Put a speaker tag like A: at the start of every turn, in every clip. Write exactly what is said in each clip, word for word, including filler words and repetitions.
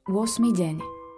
A: ôsmy deň.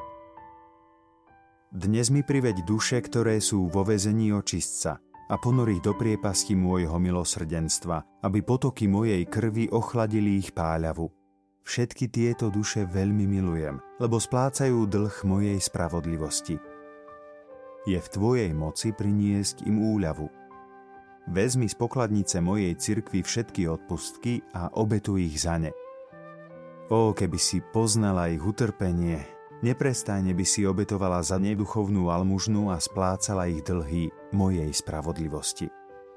B: Dnes mi priveď duše, ktoré sú vo väzení očistca, a ponor ich do priepasti môjho milosrdenstva, aby potoky mojej krvi ochladili ich páľavu. Všetky tieto duše veľmi milujem, lebo splácajú dlh mojej spravodlivosti. Je v tvojej moci priniesť im úľavu. Vezmi z pokladnice mojej cirkvi všetky odpustky a obetuj ich za ne. Ó, keby si poznala ich utrpenie, neprestajne by si obetovala za ne duchovnú almužnu a splácala ich dlhy mojej spravodlivosti.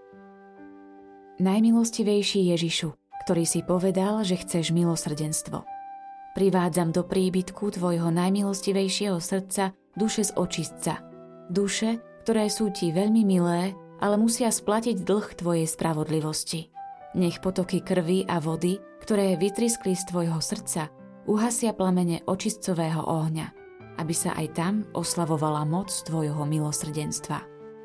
A: Najmilostivejší Ježišu, ktorý si povedal, že chceš milosrdenstvo. Privádzam do príbytku tvojho najmilostivejšieho srdca duše z očistca. Duše, ktoré sú ti veľmi milé, ale musia splatiť dlh tvojej spravodlivosti. Nech potoky krvi a vody, ktoré vytriskli z tvojho srdca, uhasia plamene očistcového ohňa, aby sa aj tam oslavovala moc tvojho milosrdenstva.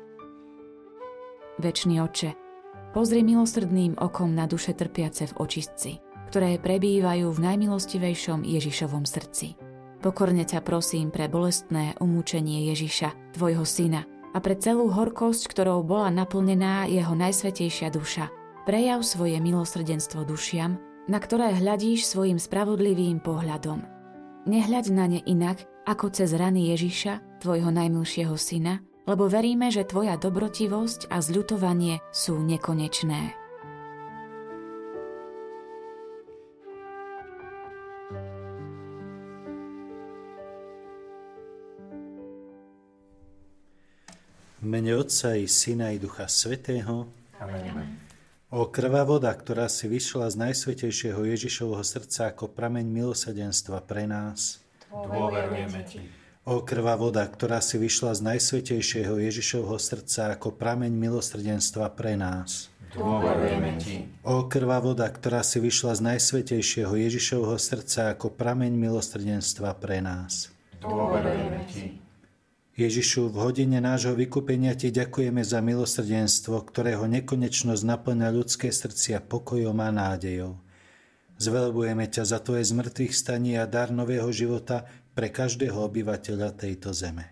A: Večný Otče, pozri milosrdným okom na duše trpiace v očistci, ktoré prebývajú v najmilostivejšom Ježišovom srdci. Pokorne ťa prosím pre bolestné umúčenie Ježiša, tvojho syna, a pre celú horkosť, ktorou bola naplnená jeho najsvätejšia duša. Prejav svoje milosrdenstvo dušiam, na ktoré hľadíš svojim spravodlivým pohľadom. Nehľaď na ne inak, ako cez rany Ježiša, tvojho najmilšieho syna, lebo veríme, že tvoja dobrotivosť a zľutovanie sú nekonečné.
C: V mene Otca i Syna i Ducha Svätého.
D: Amen.
C: O krvá voda, ktorá si vyšla z najsvätejšieho Ježišovho srdca ako prameň milosrdenstva pre nás.
D: Dôverujeme ti.
C: O krvá voda, ktorá si vyšla z najsvätejšieho Ježišovho srdca ako prameň milosrdenstva pre nás.
D: Dôverujeme ti.
C: O krvá voda, ktorá si vyšla z najsvätejšieho Ježišovho srdca ako prameň milosrdenstva pre nás.
D: Dôverujeme ti.
C: Ježišu, v hodine nášho vykúpenia ti ďakujeme za milosrdenstvo, ktorého nekonečnosť naplňa ľudské srdcia pokojom a nádejou. Zvelebujeme ťa za tvoje zmrtvých staní a dar nového života pre každého obyvateľa tejto zeme.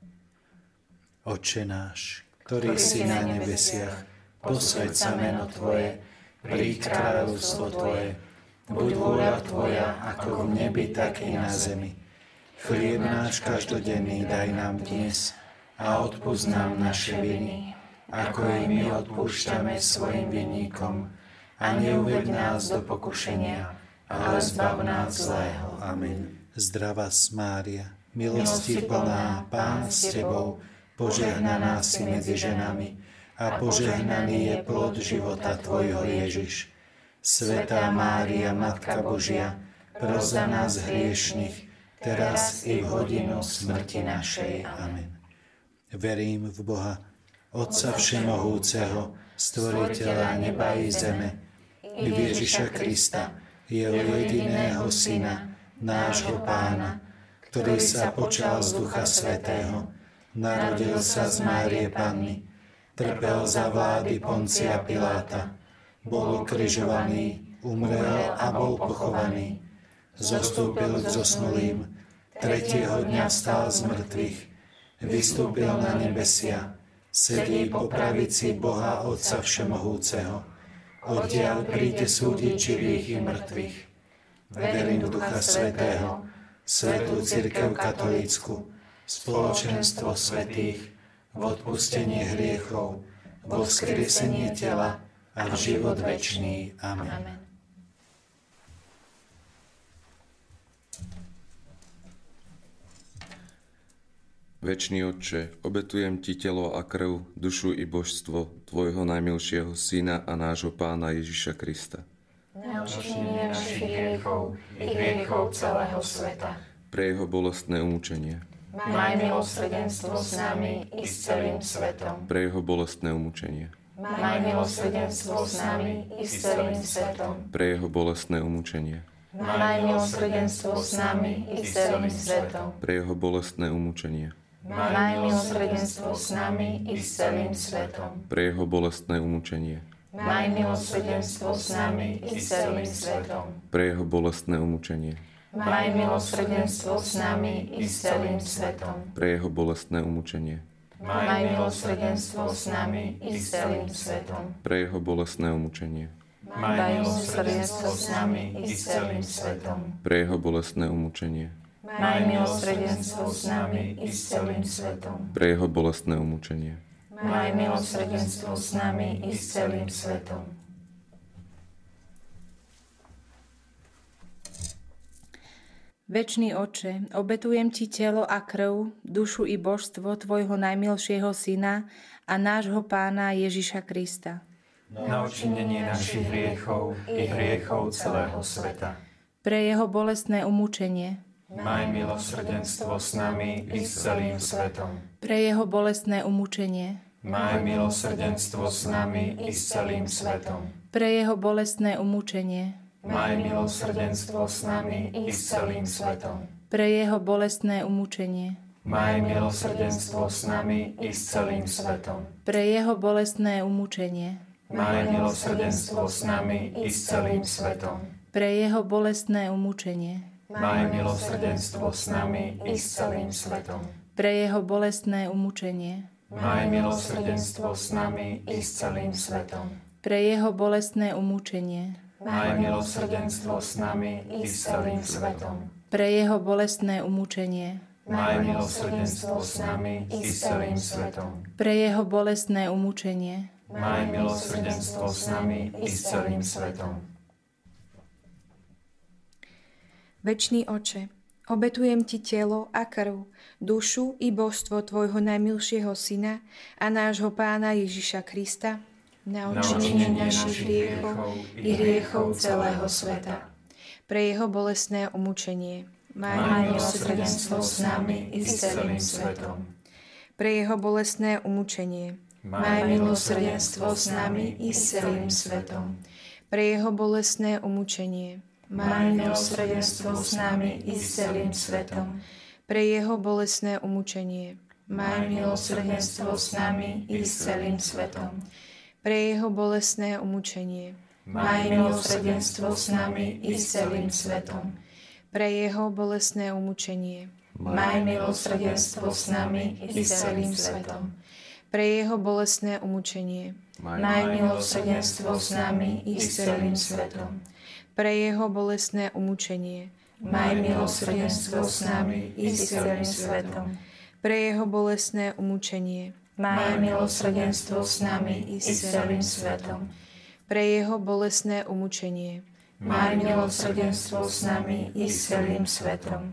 C: Otče náš, ktorý si na nebesiach, posväť sa meno tvoje, príď kráľovstvo tvoje, buď vôľa tvoja, ako v nebi, tak i na zemi. Chlieb náš každodenný daj nám dnes a odpusť nám naše viny, ako i my odpúšťame svojim vinníkom. A neuveď nás do pokušenia, ale zbav nás zlého. Amen. Zdravás Mária, milosti plná, Pán s tebou, požehnaná si medzi ženami a požehnaný je plod života tvojho Ježiš. Svätá Mária, Matka Božia, pros za nás hriešnych, teraz i v hodinu smrti našej. Amen. Verím v Boha, Otca Všemohúceho, Stvoriteľa neba i zeme, i v Ježiša Krista, jeho jediného Syna, nášho Pána, ktorý sa počal z Ducha Svätého, narodil sa z Márie Panny, trpel za vlády Poncia Piláta, bol ukrižovaný, umrel a bol pochovaný, zostúpil k zosnulým, tretieho dňa vstal z mŕtvych, vystúpil na nebesia, sedí po pravici Boha Otca Všemohúceho, odtiaľ príde súdiť živých i mŕtvych. Verím v Ducha Svätého, Svätú cirkev katolícku, spoločenstvo svätých, v odpustenie hriechov, vo vzkriesenie tela a v život večný. Amen. Amen.
E: Večný Otče, obetujem ti telo a krv, dušu i božstvo tvojho najmilšieho Syna a nášho Pána Ježiša Krista.
D: Na odčinenie našich hriechov i hriechov celého sveta.
E: Pre jeho bolestné umúčenie.
D: Maj milosrdenstvo s nami i s celým svetom.
E: Pre jeho bolestné umúčenie.
D: Maj milosrdenstvo s nami i s celým svetom.
E: Pre jeho bolestné umúčenie.
D: Maj milosrdenstvo s nami i s celým svetom.
E: Pre jeho bolestné umúčenie.
D: Maj milosrdenstvo s nami i s celým svetom.
E: Pre jeho bolestné umúčenie.
D: Maj milosrdenstvo s nami i s celým svetom.
E: Pre jeho bolestné umúčenie.
D: Maj milosrdenstvo s nami i s celým svetom.
E: Pre jeho bolestné umučenie.
D: Maj milosrdenstvo s nami i s celým svetom.
E: Pre jeho bolestné umučenie.
D: Maj milosrdenstvo s nami i s celým svetom.
E: Pre jeho bolestné umučenie.
D: Maj milosrdenstvo s nami i s celým svetom.
E: Pre jeho bolestné umučenie.
D: Maj milosrdenstvo s nami i s celým svetom.
F: Večný Otče, obetujem Ti telo a krv, dušu i božstvo Tvojho najmilšieho Syna a nášho Pána Ježiša Krista.
C: Na odčinenie našich hriechov i hriechov celého sveta.
F: Pre jeho bolestné umúčenie.
C: Maj milosrdenstvo s nami i s celým svetom.
F: Pre jeho bolestné umúčenie.
C: Maj milosrdenstvo s nami i s celým svetom.
F: Pre jeho bolestné umúčenie.
C: Maj milosrdenstvo s nami i s celým svetom.
F: Pre jeho bolestné umúčenie.
C: Maj milosrdenstvo s nami i s celým svetom.
F: Pre jeho bolestné umúčenie.
C: Maj milosrdenstvo s nami i s celým svetom.
F: Pre jeho bolestné umúčenie.
C: Maj milosrdenstvo s nami i s celým svetom.
F: Pre jeho bolestné umúčenie.
C: Maj milosrdenstvo s nami i s celým svetom.
F: Pre jeho bolestné umúčenie.
C: Maj milosrdenstvo s nami i s celým svetom.
F: Pre jeho bolestné umúčenie.
C: Maj milosrdenstvo s nami i s celým svetom.
F: Pre jeho bolestné umúčenie.
C: Maj milosrdenstvo s nami i s celým svetom.
G: Večný Oče, obetujem Ti telo a krv, dušu i božstvo Tvojho najmilšieho Syna a nášho Pána Ježiša Krista na odčinenie našich hriechov i hriechov celého sveta. Pre jeho bolestné umúčenie.
D: Maj milosrdenstvo s nami i s celým svetom.
G: Pre jeho bolestné umúčenie.
D: Maj milosrdenstvo s nami i s celým svetom.
G: Pre jeho bolestné umúčenie.
D: Maj milosrdenstvo s nami i s celým svetom.
G: Pre jeho bolestné umúčenie.
D: Maj milosrdenstvo s nami i s celým svetom.
G: Pre jeho bolestné umúčenie.
D: Maj milosrdenstvo s nami i s celým svetom.
G: Pre jeho bolestné umúčenie.
D: Maj milosrdenstvo s nami i s celým svetom.
G: Pre jeho bolestné umúčenie.
D: Maj milosrdenstvo s nami i s celým svetom.
G: Pre jeho bolestné umúčenie.
D: Maj milosrdenstvo s nami i s celým svetom.
G: Pre jeho bolestné umúčenie.
D: Maj milosrdenstvo s nami i s celým svetom.
G: Pre jeho bolestné umúčenie.
D: Maj milosrdenstvo s nami i s celým svetom.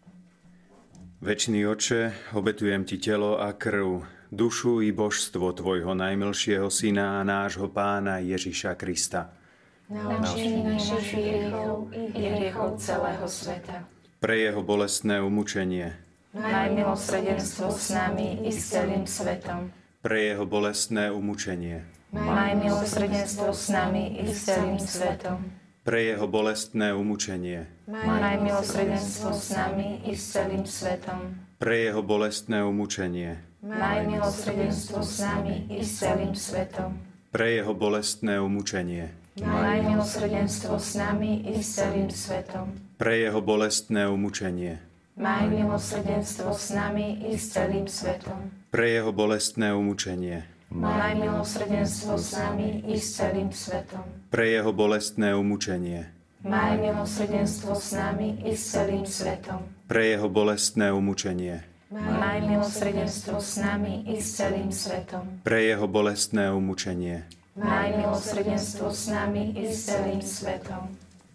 B: Večný Otče, obetujem Ti telo a krv, dušu i božstvo Tvojho najmilšieho Syna a nášho Pána Ježiša Krista.
D: Na odčinenie našich hriechov i hriechov celého sveta.
B: Pre jeho bolestné umúčenie.
D: Maj milosrdenstvo s nami i s celým svetom.
B: Pre jeho bolestné umúčenie.
D: Maj milosrdenstvo s nami i s celým svetom.
B: Pre jeho bolestné umúčenie.
D: Maj milosrdenstvo s nami i s celým svetom.
B: Pre jeho bolestné umúčenie.
D: Maj milosrdenstvo s nami i s celým svetom.
B: Pre jeho bolestné umúčenie.
D: Maj milosrdenstvo s nami i s celým svetom.
B: Pre jeho bolestné umúčenie.
D: Maj milosrdenstvo s nami i s celým svetom.
B: Pre jeho bolestné umúčenie.
D: Maj milosrdenstvo s nami i s celým svetom.
B: Pre jeho bolestné umúčenie.
D: Maj milosrdenstvo s nami i s celým svetom.
B: Pre jeho bolestné umúčenie.
D: Maj milosrdenstvo s nami i s celým svetom.
B: Pre jeho bolestné umúčenie.
D: Maj milosrdenstvo s nami i s celým svetom.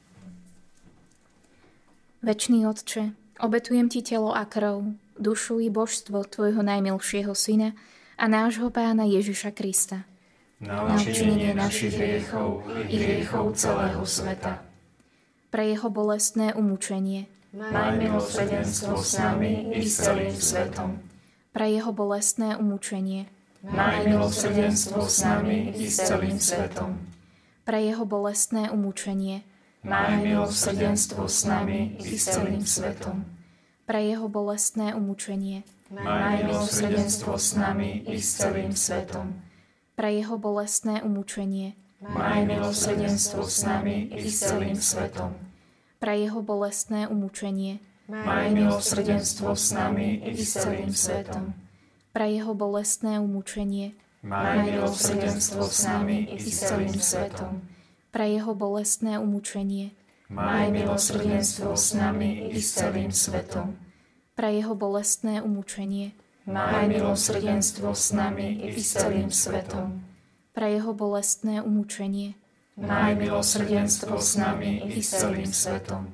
H: Večný Otče, obetujem Ti telo a krv, dušu i božstvo Tvojho najmilšieho Syna a nášho Pána Ježiša Krista.
C: Na odčinenie našich hriechov i hriechov celého sveta.
H: Pre jeho bolestné umúčenie.
D: Maj milosrdenstvo s nami i s celým svetom.
H: Pre jeho bolestné umúčenie.
D: Maj milosrdenstvo s nami i s celým svetom.
H: Pre jeho bolestné umúčenie.
D: Maj milosrdenstvo s nami i s celým svetom.
H: Pre jeho bolestné umúčenie.
D: Maj milosrdenstvo s nami i s celým svetom.
H: Pre jeho bolestné umúčenie.
D: Maj milosrdenstvo s nami i s celým svetom.
H: pre jeho bolestné umúčenie,
D: maj milosrdenstvo s nami i s celým svetom.
H: pre jeho bolestné umúčenie,
D: maj milosrdenstvo s nami i s celým svetom.
H: pre jeho bolestné umúčenie,
D: maj milosrdenstvo s nami i s celým svetom.
H: pre jeho bolestné umúčenie,
D: maj milosrdenstvo s nami i s celým svetom.
H: pre jeho bolestné umúčenie,
D: maj milosrdenstvo s nami i s celým svetom.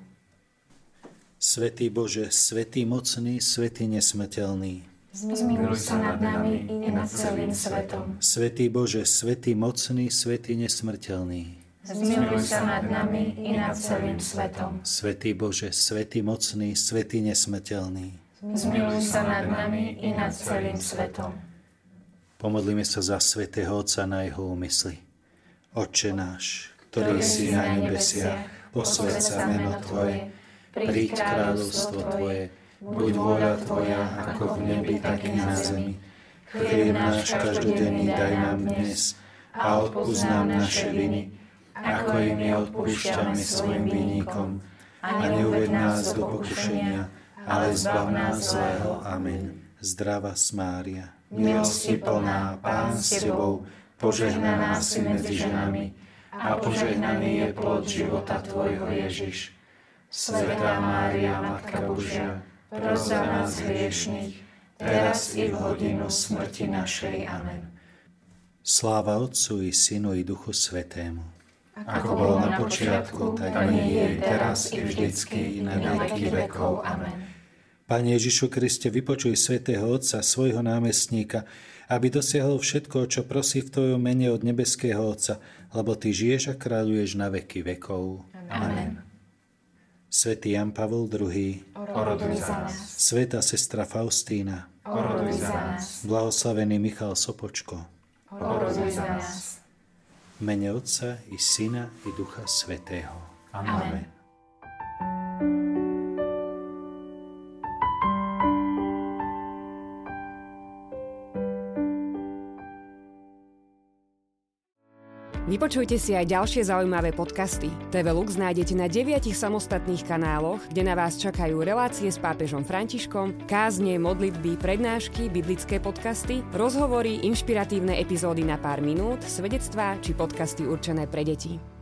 C: Svätý Bože, svätý mocný, svätý nesmrteľný.
D: Zmiluj sa nad nami i nad celým svetom.
C: Svätý Bože, svätý mocný, svätý nesmrteľný.
D: Zmiluj sa nad nami i nad celým svetom.
C: Svätý Bože, svätý mocný, svätý nesmrteľný.
D: Zmiluj sa nad nami i nad celým svetom.
C: Pomodlíme sa za svätého Otca na jeho úmysly. Otče náš, ktorý si na nebesiach, posväť sa meno Tvoje, príď kráľovstvo Tvoje, buď vôľa Tvoja, ako v nebi, tak i na zemi. Chlieb náš každodenný daj nám dnes a odpusť nám naše viny, ako i my odpúšťame svojim vinníkom. A neuved nás do pokušenia, ale zbav nás zlého. Amen. Zdravás Mária,
D: milosti plná, Pán s Tebou, požehnaná si medzi ženami a požehnaný je plod života Tvojho Ježiš. Svätá Mária, Matka Božia, pros za nás hriešnych, teraz i v hodinu smrti našej. Amen.
C: Sláva Otcu i Synu i Duchu Svätému.
D: Ako bolo na počiatku, tak nie je teraz i vždycky i na veky vekov. Amen.
C: Pane Ježišu Kriste, vypočuj svätého Otca, svojho námestníka, aby dosiahol všetko, čo prosí v Tvojom mene od nebeského Otca, lebo Ty žiješ a kráľuješ na veky vekov.
D: Amen.
C: Svätý Jan Pavol druhý,
D: oroduj za nás.
C: Svätá sestra Faustína,
D: oroduj za nás.
C: Blahoslavený Michal Sopočko,
D: oroduj za nás.
C: V mene Otca i Syna i Ducha Svätého.
D: Amen.
I: Vypočujte si aj ďalšie zaujímavé podcasty. té vé Lux nájdete na deviatich samostatných kanáloch, kde na vás čakajú relácie s pápežom Františkom, kázne, modlitby, prednášky, biblické podcasty, rozhovory, inšpiratívne epizódy na pár minút, svedectvá či podcasty určené pre deti.